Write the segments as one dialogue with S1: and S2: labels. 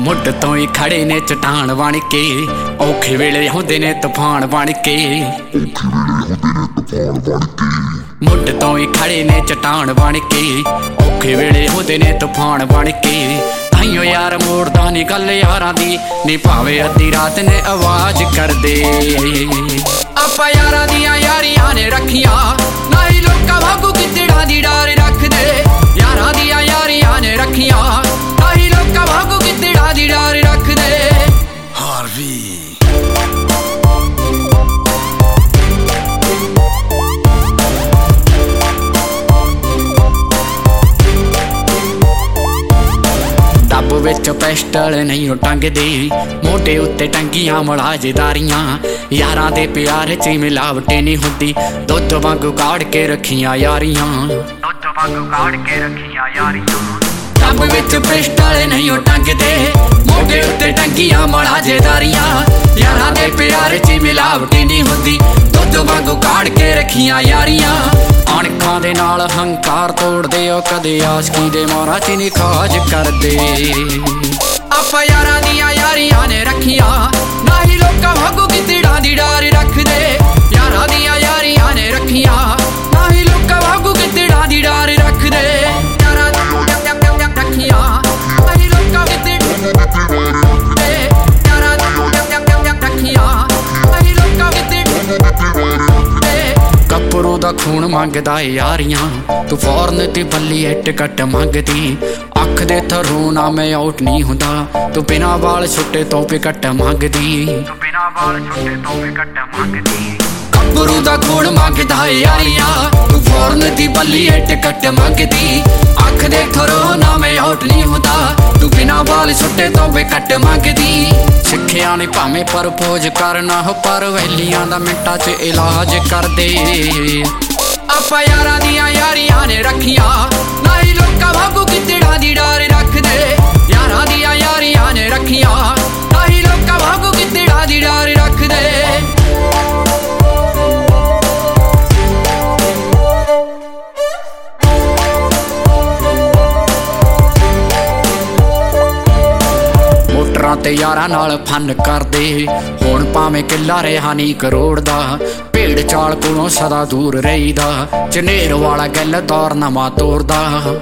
S1: ਮੁੱਢ ਤੋਂ ਹੀ ਖੜੇ ਨੇ ਚਟਾਨ ਬਣ ਕੇ, ਔਖੇ ਵੇਲੇ ਹੁੰਦੇ ਨੇ ਤੂਫਾਨ ਬਣ ਕੇ। ਮੁੱਢ ਤੋਂ ਹੀ ਖੜੇ ਨੇ ਚਟਾਨ ਬਣ ਕੇ, ਔਖੇ ਵੇਲੇ ਹੁੰਦੇ ਨੇ ਤੂਫਾਨ ਬਣ ਕੇ। ਤਾਈਓ ਯਾਰ ਮੋੜਦਾ ਨੀ ਗੱਲ ਯਾਰਾਂ ਦੀ, ਨੀ ਭਾਵੇਂ ਅੱਧੀ ਰਾਤ ਨੇ ਆਵਾਜ਼ ਕਰਦੇ। ਆਪਾਂ ਯਾਰਾਂ ਦੀਆਂ ਯਾਰੀਆਂ ਨੇ ਰੱਖੀਆਂ, ਨਾ ਹੀ ਲੋਕਾਂ ਵਾਂਗੂ ਕਿਤੜਾ ਦੀ ਡਾਰ ਰੱਖਦੇ। ਯਾਰਾਂ ਦੀਆਂ ਯਾਰੀਆਂ ਨੇ ਰੱਖੀਆਂ, ਨਾ ਹੀ ਲੋਕਾਂ ਵਾਂਗੂ ਕਿਤੜਾ ਦੀ ਡਾਰ ਰੱਖਦੇ। ਹਾਰਵੀ ਟੱਬ ਵਿੱਚ ਪਿਸਟਲ ਨਹੀਂ ਟੰਗਦੇ, ਮੋਢੇ ਉੱਤੇ ਟੰਗੀਆਂ ਮੁਲਾਜ਼ਦਾਰੀਆਂ। ਯਾਰਾਂ ਦੇ ਪਿਆਰ 'ਚ ਮਿਲਾਵਟ ਨਹੀਂ ਹੁੰਦੀ, ਦੁੱਧ ਵਾਂਗੂ ਕਾੜ ਕੇ ਰੱਖੀਆਂ ਯਾਰੀਆਂ। ਟੱਬ ਵਿੱਚ ਪਿਸਟਲ ਨਹੀਂ ਟੰਗਦੇ, ਮੋਢੇ ਉੱਤੇ ਟੰਗੀਆਂ ਮੁਲਾਜ਼ਦਾਰੀਆਂ। ਯਾਰਾਂ ਦੇ ਪਿਆਰ 'ਚ ਮਿਲਾਵਟ ਨਹੀਂ ਹੁੰਦੀ, ਦੁੱਧ ਵਾਂਗੂ ਕਾੜ ਕੇ ਰੱਖੀਆਂ ਯਾਰੀਆਂ। ਅਣਖਾਂ ਦੇ ਨਾਲ ਹੰਕਾਰ ਤੋੜਦੇ, ਉਹ ਕਦੇ ਆਸ਼ਕੀ ਦੇ ਮਾਰਾਂ 'ਚ ਨੀ ਖਾਜ ਕਰਦੇ। ਆਪਾਂ ਯਾਰਾਂ ਦੀਆਂ ਯਾਰੀਆਂ ਨੇ ਰੱਖੀਆਂ, ਨਾ ਹੀ ਲੋਕਾਂ ਵਾਂਗੂ ਕਿਤੜਾ ਦੀ ਡਾਰ ਰੱਖਦੇ। ਯਾਰਾਂ ਦੀਆਂ ਯਾਰੀਆਂ ਨੇ ਰੱਖੀਆਂ, ਨਾ ਹੀ ਲੋਕਾਂ ਵਾਂਗੂ ਕਿਤੜਾ ਦੀ ਡਾਰ ਰੱਖਦੇ। ਯਾਰਾਂ ਦੀਆਂ ਰੱਖੀਆਂ, ਨਾ ਹੀ ਲੋਕਾਂ ਕਿਤੜਾ ਰੱਖਦੇ। ਯਾਰਾਂ ਦੀਆਂ ਰੱਖੀਆਂ, ਨਾ ਹੀ ਲੋਕਾਂ ਕਿਤੜਾ ਰੱਖਦੇ। ਕੱਪਰੂ ਦਾ ਖੂਨ ਮੰਗਦਾ ਯਾਰੀਆਂ, ਤੂੰ ਫੌਰਨ ਤੇ ਬੱਲੀ ਟਿਕਟ ਮੰਗਦੀ। ਅੱਖ ਦੇ ਥਰੂ ਨਾ ਮੈਂ ਆਊਟ ਨਹੀਂ ਹੁੰਦਾ, ਤੂੰ ਬਿਨਾਂ ਵਾਲ ਛੁੱਟੇ ਤੋਂ ਵਿਕਟ ਮੰਗਦੀ। ਕੱਪਰੂ ਦਾ ਖੂਨ ਮੰਗਦਾ ਯਾਰੀਆਂ, ਤੂੰ ਫੌਰਨ ਦੀ ਬੱਲੀ ਟਿਕਟ ਮੰਗਦੀ। ਅੱਖ ਦੇ ਥਰੂ ਨਾ ਮੈਂ ਆਊਟ ਨਹੀਂ ਹੁੰਦਾ, ਤੂੰ ਬਿਨਾਂ ਵਾਲ ਛੁੱਟੇ ਤੋਂ ਵਿਕਟ ਮੰਗਦੀ। ਸਿੱਖਿਆ ਨੇ ਭਾਵੇਂ ਪਰਪੋਜ਼ ਕਰਨਾ ਹੋ, ਪਰ ਵੈਲੀਆਂ ਦਾ ਮਿੰਟਾਂ 'ਚ ਇਲਾਜ ਕਰਦੇ। ਆਪਾਂ ਯਾਰਾਂ ਦੀਆਂ ਯਾਰੀਆਂ ਨੇ ਰੱਖੀਆਂ, ਨਾ ਹੀ ਲੋਕਾਂ ਵਾਂਗੂ ਕਿਤੜਾ ਦੀ ਡਾਰ ਰੱਖਦੇ। ਯਾਰਾਂ ਦੀਆਂ ਯਾਰੀਆਂ ਨੇ ਰੱਖੀਆਂ, ਨਾ ਹੀ ਲੋਕਾਂ ਵਾਂਗੂ ਕਿਤੜਾ ਦੀ ਡਾਰ ਰੱਖਦੇ। ਮੋਟਰਾਂ ਤੇ ਯਾਰਾਂ ਨਾਲ ਫਨ ਕਰਦੇ, ਹੁਣ ਭਾਵੇਂ ਕਿੱਲਾ ਰਿਹਾ ਨੀ ਕਰੋੜ ਦਾ। ਭੇਡ ਚਾਲ ਕੋਲੋਂ ਸਦਾ ਦੂਰ ਰਹੀਦਾ, ਝਨੇਰ ਵਾਲਾ ਗੱਲ ਦੌਰ ਨਵਾਂ ਤੋਰਦਾ।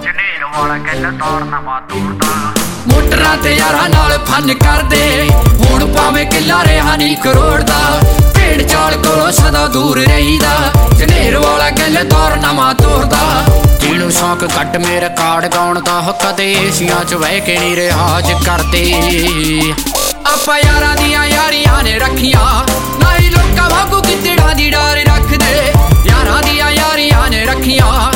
S1: ਮੋਟਰਾਂ ਤੇ ਯਾਰਾਂ ਨਾਲ ਫਨ ਕਰਦੇ, ਹੁਣ ਭਾਵੇਂ ਕਿੱਲਾ ਰਿਹਾ ਨੀ ਕਰੋੜ ਦਾ। ਭੇਡ ਚਾਲ ਕੋਲੋਂ ਸਦਾ ਦੂਰ ਰਹੀਦਾ, ਝਨੇਰ ਵਾਲਾ ਗੱਲ ਦੌਰ ਨਵਾਂ ਤੋਰਦਾ। ਜਿਹਨੂੰ ਸ਼ੌਕ ਘੱਟ ਮੇਰੇ ਕਾਰਡ ਗਾਉਣ ਦਾ, ਕਦੇ ਏਸੀਆਂ 'ਚ ਬਹਿ ਕੇ ਨੀ ਰਿਆਜ਼ ਕਰਦੇ। ਆਪਾਂ ਯਾਰਾਂ ਦੀਆਂ ਯਾਰੀਆਂ ਨੇ ਰੱਖੀਆਂ, ਨਾ ਹੀ ਲੋਕਾਂ ਵਾਂਗੂ ਕਿਤੜਾ ਦੀ ਡਾਰ ਰੱਖਦੇ। ਯਾਰਾਂ ਦੀਆਂ ਯਾਰੀਆਂ ਨੇ ਰੱਖੀਆਂ,